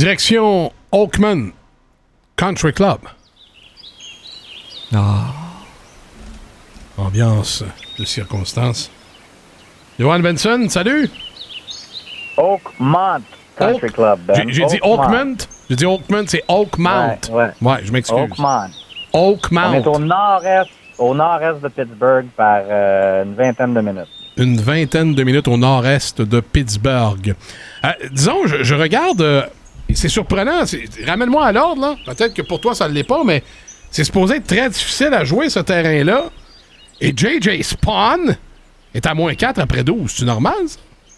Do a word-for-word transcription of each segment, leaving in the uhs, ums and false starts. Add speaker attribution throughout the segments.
Speaker 1: Direction Oakman Country Club.
Speaker 2: Ah.
Speaker 1: Ambiance de circonstances. Johan Benson, salut!
Speaker 3: Oakmont Country
Speaker 1: Oak...
Speaker 3: Club. Ben.
Speaker 1: J'ai, j'ai dit Oakmont. J'ai dit Oakmont, c'est Oakmont.
Speaker 3: Ouais, ouais.
Speaker 1: ouais je m'excuse.
Speaker 3: Oakmont.
Speaker 1: Oakmont.
Speaker 3: On est au nord-est, au nord-est de Pittsburgh par euh, une vingtaine de minutes.
Speaker 1: Une vingtaine de minutes au nord-est de Pittsburgh. Euh, disons, je, je regarde... Euh, c'est surprenant. C'est, ramène-moi à l'ordre, là. Peut-être que pour toi, ça ne l'est pas, mais c'est supposé être très difficile à jouer, ce terrain-là. Et J J Spawn est à moins quatre après douze. C'est normal, ça?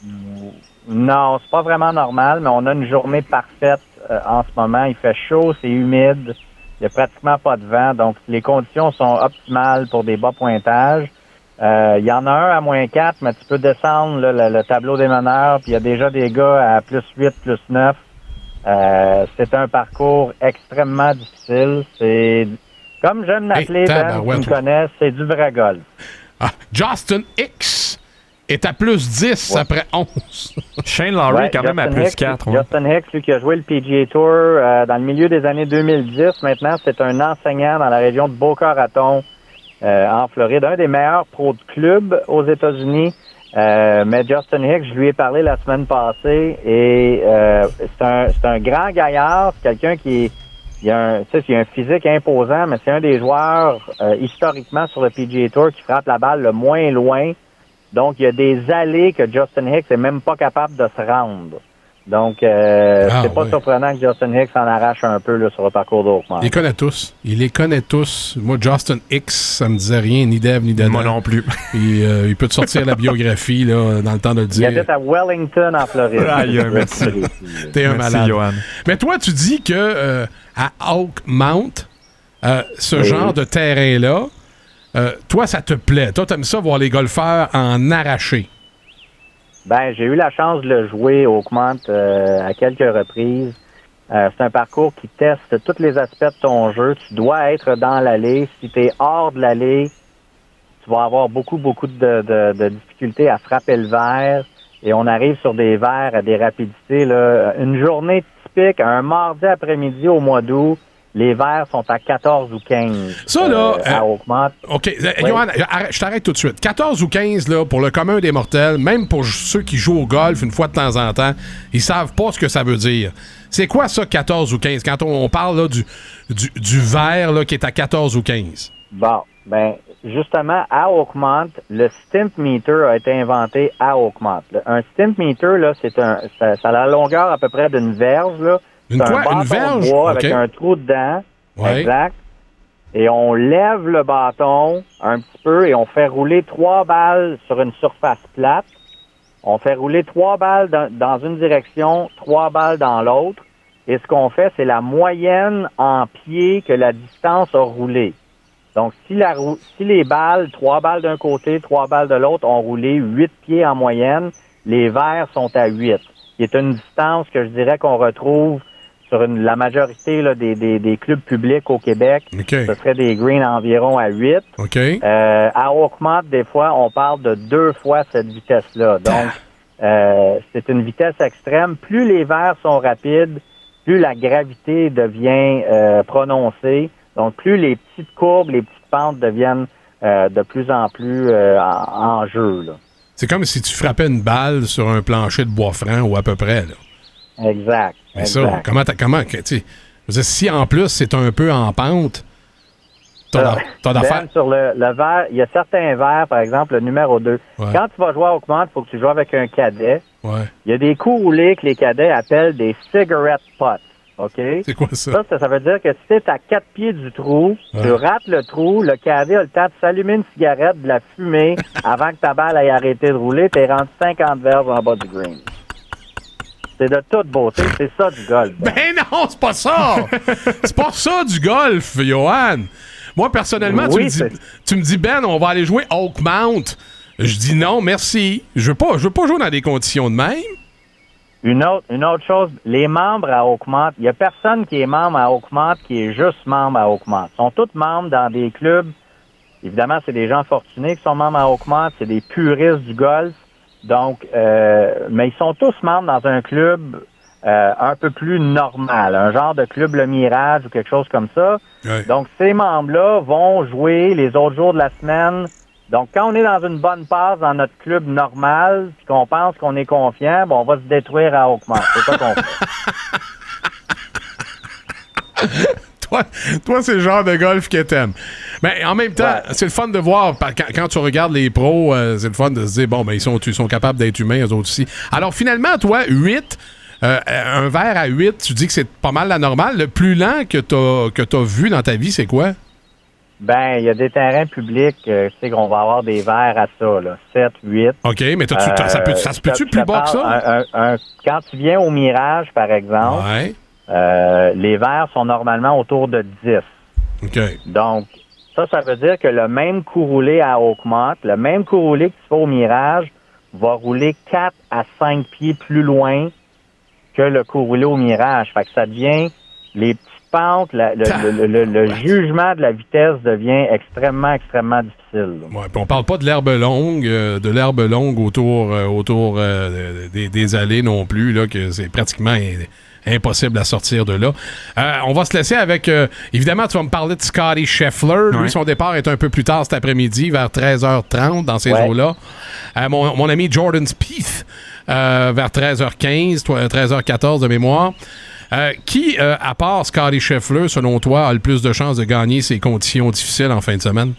Speaker 3: Non, c'est pas vraiment normal, mais on a une journée parfaite euh, en ce moment. Il fait chaud, c'est humide, il n'y a pratiquement pas de vent, donc les conditions sont optimales pour des bas pointages. Euh, il y en a un à moins quatre, mais tu peux descendre là, le, le tableau des meneurs, puis il y a déjà des gars à plus huit, plus neuf. Euh, c'est un parcours extrêmement difficile. C'est, comme j'aime l'appeler,
Speaker 1: hey,
Speaker 3: Ben, tu me connais, c'est du vrai golf.
Speaker 1: Ah, Justin Hicks est à plus dix ouais. après onze.
Speaker 2: Shane Lowry ouais, quand Justin même à plus
Speaker 3: Hicks,
Speaker 2: quatre. Ouais.
Speaker 3: Justin Hicks, lui qui a joué le P G A Tour euh, dans le milieu des années deux mille dix. Maintenant, c'est un enseignant dans la région de Boca Raton, euh, en Floride. Un des meilleurs pros de club aux États-Unis. Euh, mais Justin Hicks, je lui ai parlé la semaine passée et euh, c'est un c'est un grand gaillard, c'est quelqu'un qui est il a un, tu sais, il a un physique imposant, mais c'est un des joueurs euh, historiquement sur le P G A Tour qui frappe la balle le moins loin. Donc il y a des allées que Justin Hicks est même pas capable de se rendre. Donc, euh, ah, c'est pas ouais. surprenant que Justin Hicks en arrache un peu là, sur le parcours d'Oakmont.
Speaker 1: Il les connaît tous. Il les connaît tous. Moi, Justin Hicks, ça me disait rien, ni d'Ève, ni d'Adam.
Speaker 2: Moi non plus.
Speaker 1: Et, euh, il peut te sortir la biographie là, dans le temps de le dire.
Speaker 3: Il habite à Wellington, en Floride.
Speaker 2: Ah, il y a un merci.
Speaker 1: T'es un
Speaker 2: merci,
Speaker 1: malade.
Speaker 2: Johan.
Speaker 1: Mais toi, tu dis que euh, à Oakmont, euh, ce oui. genre de terrain-là, euh, toi, ça te plaît. Toi, t'aimes ça voir les golfeurs en arracher.
Speaker 3: Ben, j'ai eu la chance de le jouer au Oakmont euh, à quelques reprises. Euh, c'est un parcours qui teste tous les aspects de ton jeu. Tu dois être dans l'allée. Si tu es hors de l'allée, tu vas avoir beaucoup, beaucoup de, de, de difficultés à frapper le verre. Et on arrive sur des verres à des rapidités. Là. Une journée typique, un mardi après-midi au mois d'août, les verres sont à quatorze ou quinze.
Speaker 1: Ça, là.
Speaker 3: Euh, à Oakmont.
Speaker 1: OK. Oui. Johan, je t'arrête tout de suite. quatorze ou quinze, là, pour le commun des mortels, même pour ceux qui jouent au golf une fois de temps en temps, ils savent pas ce que ça veut dire. C'est quoi ça, quatorze ou quinze? Quand on, on parle là, du, du, du verre là, qui est à quatorze ou quinze.
Speaker 3: Bon, ben, justement, à Oakmont, le stimp meter a été inventé à Oakmont. Un stimp meter, là, c'est un, ça, ça a la longueur à peu près d'une verge, là.
Speaker 1: Une
Speaker 3: c'est
Speaker 1: quoi?
Speaker 3: un bâton
Speaker 1: Une verge?
Speaker 3: de bois
Speaker 1: okay.
Speaker 3: avec un trou dedans.
Speaker 1: Ouais.
Speaker 3: Exact. Et on lève le bâton un petit peu et on fait rouler trois balles sur une surface plate. On fait rouler trois balles dans, dans une direction, trois balles dans l'autre. Et ce qu'on fait, c'est la moyenne en pieds que la distance a roulé. Donc, si, la, si les balles, trois balles d'un côté, trois balles de l'autre, ont roulé huit pieds en moyenne, les verres sont à huit. Qui est une distance que je dirais qu'on retrouve sur une, la majorité là, des, des, des clubs publics au Québec.
Speaker 1: Okay.
Speaker 3: Ce serait des greens environ à huit.
Speaker 1: Okay.
Speaker 3: Euh, à Oakmont, des fois, on parle de deux fois cette vitesse-là. Donc, euh, c'est une vitesse extrême. Plus les verres sont rapides, plus la gravité devient euh, prononcée. Donc, plus les petites courbes, les petites pentes deviennent euh, de plus en plus euh, en, en jeu, là.
Speaker 1: C'est comme si tu frappais une balle sur un plancher de bois franc ou à peu près, là.
Speaker 3: Exact.
Speaker 1: Mais
Speaker 3: exact.
Speaker 1: ça, comment, comment, tu sais, si en plus c'est un peu en pente, t'as, t'as d'affaires.
Speaker 3: Sur le, le verre, il y a certains verres, par exemple, le numéro deux.
Speaker 1: Ouais.
Speaker 3: Quand tu vas jouer à Oakmont, il faut que tu joues avec un cadet.
Speaker 1: Ouais.
Speaker 3: Il y a des coups roulés que les cadets appellent des cigarette pots. OK?
Speaker 1: C'est quoi ça?
Speaker 3: Ça, ça, ça veut dire que si tu es à quatre pieds du trou,
Speaker 1: ouais.
Speaker 3: tu rates le trou, le cadet a le temps de s'allumer une cigarette, de la fumer, avant que ta balle ait arrêté de rouler, t'es rendu cinquante verges en bas du green. C'est de toute beauté, c'est ça du golf. Ben,
Speaker 1: ben non, c'est pas ça! C'est pas ça du golf, Johan! Moi, personnellement,
Speaker 3: oui,
Speaker 1: tu, me dis, tu me dis, Ben, on va aller jouer Oakmont. Je dis non, merci. Je veux pas, je veux pas jouer dans des conditions de même.
Speaker 3: Une autre, une autre chose, les membres à Oakmont, il y a personne qui est membre à Oakmont qui est juste membre à Oakmont. Ils sont tous membres dans des clubs. Évidemment, c'est des gens fortunés qui sont membres à Oakmont, c'est des puristes du golf. Donc, euh, mais ils sont tous membres dans un club euh, un peu plus normal, un genre de club Le Mirage ou quelque chose comme ça.
Speaker 1: Ouais.
Speaker 3: Donc, ces membres-là vont jouer les autres jours de la semaine. Donc, quand on est dans une bonne passe dans notre club normal, puis qu'on pense qu'on est confiant, bon, on va se détruire à Oakmont. C'est ça qu'on fait.
Speaker 1: Toi, toi, c'est le genre de golf que t'aimes. Mais en même temps,
Speaker 3: Ouais.
Speaker 1: c'est le fun de voir, quand, quand tu regardes les pros, euh, c'est le fun de se dire, bon, ben ils sont, ils sont capables d'être humains, eux autres aussi. Alors, finalement, toi, huit, euh, un verre à huit, tu dis que c'est pas mal la normale. Le plus lent que t'as, que t'as vu dans ta vie, c'est quoi?
Speaker 3: Ben, il y a des terrains publics, euh, tu sais qu'on va avoir des verres à ça, là, sept, huit.
Speaker 1: OK, mais t'as-tu-
Speaker 3: Euh,
Speaker 1: ça, peut, ça se peut-tu
Speaker 3: je
Speaker 1: plus
Speaker 3: te
Speaker 1: bas que ça?
Speaker 3: parle, un- un- un- quand tu viens au Mirage, par exemple,
Speaker 1: Ouais.
Speaker 3: euh, les verres sont normalement autour de dix.
Speaker 1: OK.
Speaker 3: Donc, ça, ça veut dire que le même coup roulé à Oakmont, le même coup roulé que tu fais au Mirage, va rouler quatre à cinq pieds plus loin que le coup roulé au Mirage. Fait que ça devient, les petites pentes, la- le, le- le- le- le jugement de la vitesse devient extrêmement, extrêmement difficile. là.
Speaker 1: Ouais, puis on parle pas de l'herbe longue, euh, de l'herbe longue autour, euh, autour euh, des, des allées non plus, là, que c'est pratiquement in- impossible à sortir de là. Euh, on va se laisser avec, euh, évidemment, tu vas me parler de Scotty Scheffler. Lui,
Speaker 2: Ouais.
Speaker 1: son départ est un peu plus tard cet après-midi, vers treize heures trente, dans ces
Speaker 3: Ouais.
Speaker 1: eaux-là. Euh, mon, mon ami Jordan Spieth, euh, vers treize heures quinze, toi, treize heures quatorze de mémoire. Euh, qui, euh, à part Scotty Scheffler, selon toi, a le plus de chances de gagner ces conditions difficiles en fin de semaine?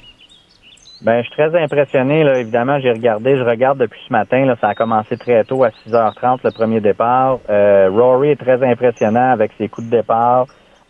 Speaker 3: Ben, je suis très impressionné, là. Évidemment, j'ai regardé, je regarde depuis ce matin, là. Ça a commencé très tôt, à six heures trente, le premier départ. Euh, Rory est très impressionnant avec ses coups de départ.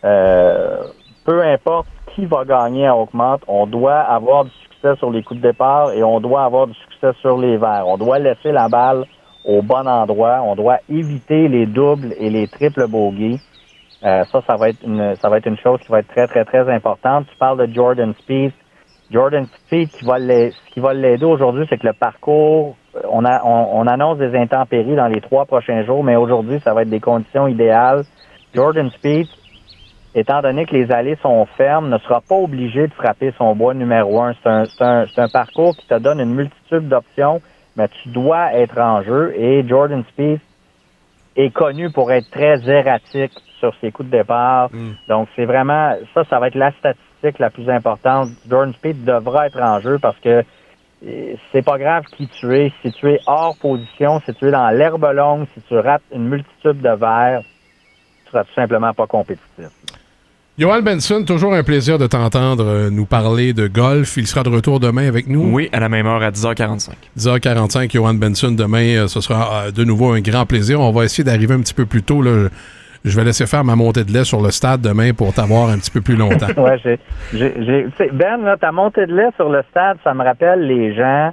Speaker 3: Euh, peu importe qui va gagner à Oakmont, on doit avoir du succès sur les coups de départ et on doit avoir du succès sur les verts. On doit laisser la balle au bon endroit. On doit éviter les doubles et les triples bogeys. Euh, ça, ça va être une, ça va être une chose qui va être très, très, très importante. Tu parles de Jordan Spieth. Jordan Spieth, qui va l'aider, ce qui va l'aider aujourd'hui, c'est que le parcours, on, a, on, on annonce des intempéries dans les trois prochains jours, mais aujourd'hui, ça va être des conditions idéales. Jordan Spieth, étant donné que les allées sont fermes, ne sera pas obligé de frapper son bois numéro un. C'est un, c'est un, c'est un parcours qui te donne une multitude d'options, mais tu dois être en jeu. Et Jordan Spieth est connu pour être très erratique sur ses coups de départ.
Speaker 1: Mm.
Speaker 3: Donc, c'est vraiment, ça, ça va être la statistique la plus importante. Jordan Spieth devra être en jeu parce que euh, c'est pas grave qui tu es. Si tu es hors position, si tu es dans l'herbe longue, si tu rates une multitude de verres, tu seras tout simplement pas compétitif.
Speaker 1: Johan Benson, toujours un plaisir de t'entendre euh, nous parler de golf. Il sera de retour demain avec nous.
Speaker 2: Oui, à la même heure, à dix heures quarante-cinq.
Speaker 1: dix heures quarante-cinq, Johan Benson, demain, euh, ce sera euh, de nouveau un grand plaisir. On va essayer d'arriver un petit peu plus tôt. Là. Je, je vais laisser faire ma montée de lait sur le stade demain pour t'avoir un petit peu plus longtemps.
Speaker 3: Ouais, j'ai, j'ai, j'ai, tu sais, Ben, là, ta montée de lait sur le stade, ça me rappelle les gens,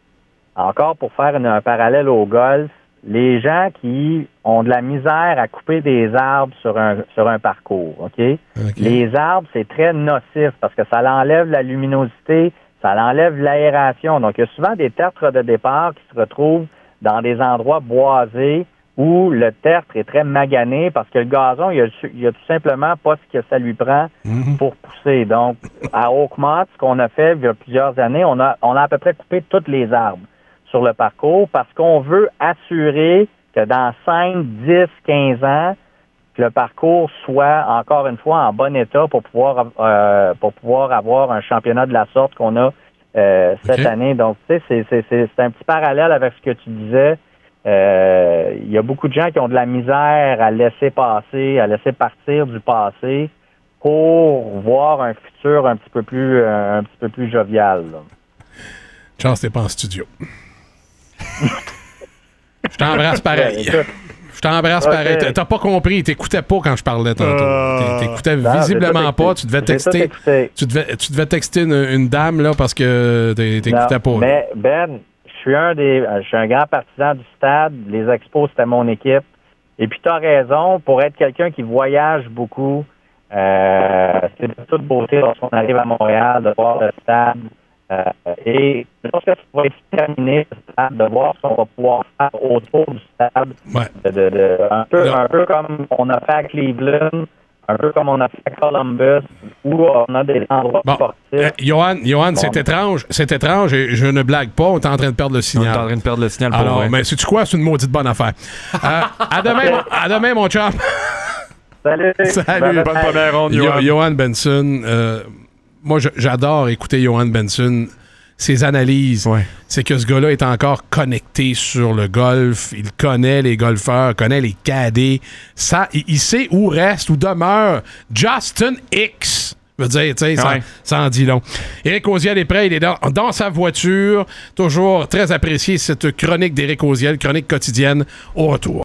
Speaker 3: encore pour faire une- un parallèle au golf, les gens qui ont de la misère à couper des arbres sur un sur un parcours, OK?
Speaker 1: OK.
Speaker 3: Les arbres, c'est très nocif parce que ça enlève la luminosité, ça enlève l'aération. Donc, il y a souvent des tertres de départ qui se retrouvent dans des endroits boisés où le tertre est très magané parce que le gazon, il y a, il y a tout simplement pas ce que ça lui prend
Speaker 1: Mhm.
Speaker 3: pour pousser. Donc, à Oakmont, ce qu'on a fait il y a plusieurs années, on a, on a à peu près coupé tous les arbres sur le parcours parce qu'on veut assurer que dans cinq, dix, quinze ans, que le parcours soit encore une fois en bon état pour pouvoir euh, pour pouvoir avoir un championnat de la sorte qu'on a euh, cette
Speaker 1: OK.
Speaker 3: année. Donc, tu sais, c'est, c'est, c'est, c'est un petit parallèle avec ce que tu disais. Euh, Il y a beaucoup de gens qui ont de la misère à laisser passer, à laisser partir du passé pour voir un futur un petit peu plus euh, un petit peu plus jovial. là.
Speaker 1: Charles, t'es pas en studio. Je t'embrasse pareil.
Speaker 3: Ouais, écoute,
Speaker 1: Je t'embrasse
Speaker 3: Ok.
Speaker 1: pareil. T'as- T'as pas compris. T'écoutais pas quand je parlais tantôt.
Speaker 2: Euh.
Speaker 1: T'é- T'écoutais
Speaker 3: non, j'ai
Speaker 1: visiblement
Speaker 3: tout
Speaker 1: pas.
Speaker 3: écouté.
Speaker 1: Tu devais
Speaker 3: J'ai tout
Speaker 1: texter.
Speaker 3: écouté.
Speaker 1: Tu devais, tu devais texter une, une dame là parce que t'é- t'écoutais
Speaker 3: Non,
Speaker 1: pas. là.
Speaker 3: Mais Ben, je suis un des, je suis un grand partisan du stade. Les Expos, c'était mon équipe. Et puis, tu as raison, pour être quelqu'un qui voyage beaucoup, euh, c'est de toute beauté lorsqu'on arrive à Montréal, de voir le stade. Euh, et lorsque tu vas être terminé le stade, de voir ce qu'on va pouvoir faire autour du stade,
Speaker 1: Ouais.
Speaker 3: de, de- de- un, peu,
Speaker 1: Là.
Speaker 3: un peu comme on a fait à Cleveland, un peu comme on a fait à Columbus, où on a des endroits
Speaker 1: Bon,
Speaker 3: sportifs.
Speaker 1: euh, Johan, Johan
Speaker 3: Bon,
Speaker 1: c'est
Speaker 3: mais-
Speaker 1: étrange, c'est étrange et je ne blague pas, on est en train de perdre le
Speaker 2: On est
Speaker 1: signal.
Speaker 2: en train de perdre le signal pour
Speaker 1: Alors,
Speaker 2: vrai.
Speaker 1: mais sais-tu quoi? C'est une maudite bonne affaire. Euh, à demain, mon- à demain, mon chum.
Speaker 3: Salut!
Speaker 1: Salut.
Speaker 2: Bonne première ronde,
Speaker 1: Yo-
Speaker 2: Johan.
Speaker 1: Johan Benson, euh, moi, je- j'adore écouter Johan Benson. Ses analyses,
Speaker 2: Ouais.
Speaker 1: c'est que ce gars-là est encore connecté sur le golf. Il connaît les golfeurs, connaît les cadets. Ça, il, il sait où reste, où demeure Justin Hicks. Je veux dire, tu sais, ça,
Speaker 2: Ouais.
Speaker 1: ça en dit long. Éric Auziel est prêt, il est dans, dans sa voiture. Toujours très apprécié cette chronique d'Éric Auziel, chronique quotidienne. Au retour.